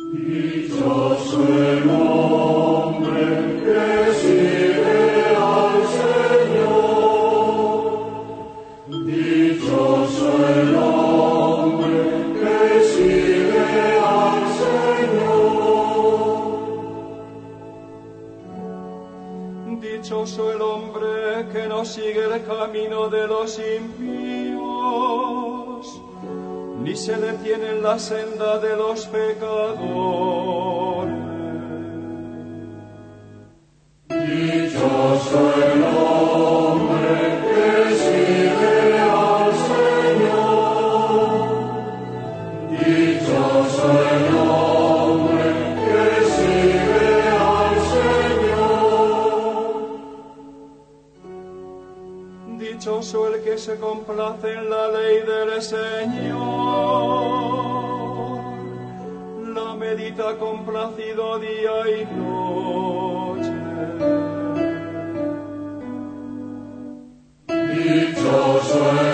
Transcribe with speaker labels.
Speaker 1: Dichoso el hombre que sigue al Señor. Dichoso el hombre que sigue al Señor.
Speaker 2: Dichoso el hombre que no sigue el camino de los impíos, ni se detiene en la senda de los pecadores.
Speaker 1: Dichoso el hombre que sigue al Señor. Dichoso el hombre que sigue al Señor.
Speaker 2: Dichoso el que se complace en la ley del Señor, la medita complacido día y noche.
Speaker 1: Dichoso